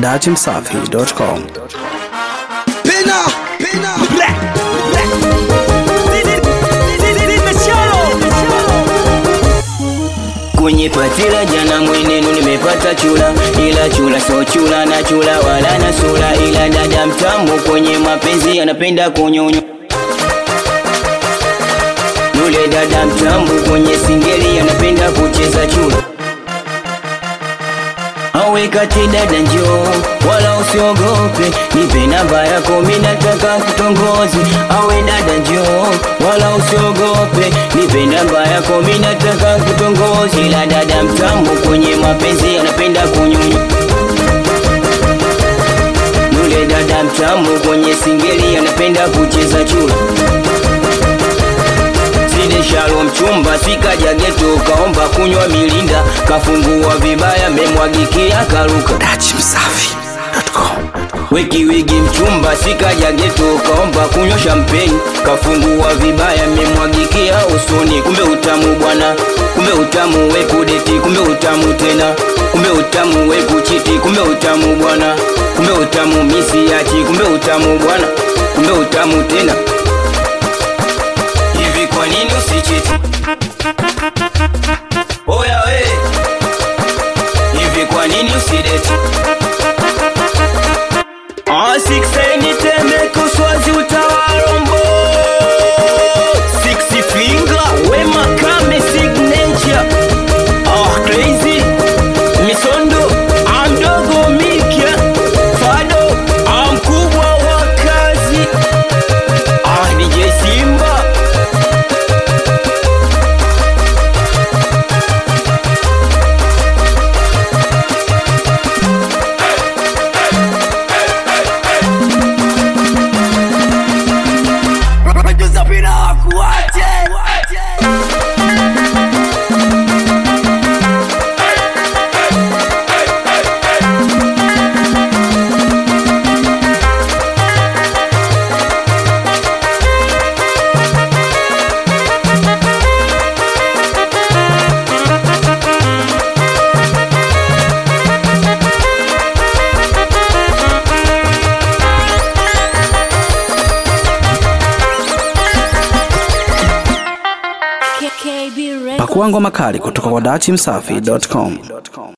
dachimsafi.com. Kwenye patila jana mwenenu nimepata chula, ila chula so chula na chula wala na sula, ila dada mtamu kwenye mapenzi anapenda kunyonyo. Yule dada mtamu kwenye singeli anapenda kucheza chula. Awe kati dada njoo, wala usiogope, nipe namba yako mimi nataka kutongozi. Awe dada njoo, wala usiogope, nipe namba yako mimi nataka kutongozi. La dada mtamu kwenye mapenzi anapenda kunyonyo. Yule dada mtamu kwenye singeli anapenda kucheza chula. Sile shalo mchumba sikaja geto kaomba kunywa milinda, kafungua vibaya memwagikia karuka. dachimsafi.com. Wiki mchumba sikaja geto kaomba kunywa champagne, kafungua vibaya memwagikia usoni. Kumbe utamu bwana, kumbe utamu we kudeti, kumbe utamu tena, kumbe utamu we kuchiti, kumbe utamu bwana, kumbe utamu misi yachi, kumbe utamu bwana, kumbe utamu tena. Hivi kwa nini usichiti? Oya we, hivi kwa nini usideti? 6 niteme kuswazi utawarombo 6 finger we makame signature. Crazy misondo amdogo mikia fado amkubwa wa kazi DJ Simba. Pakua ngoma kali kutoka kwa dachimsafi.com.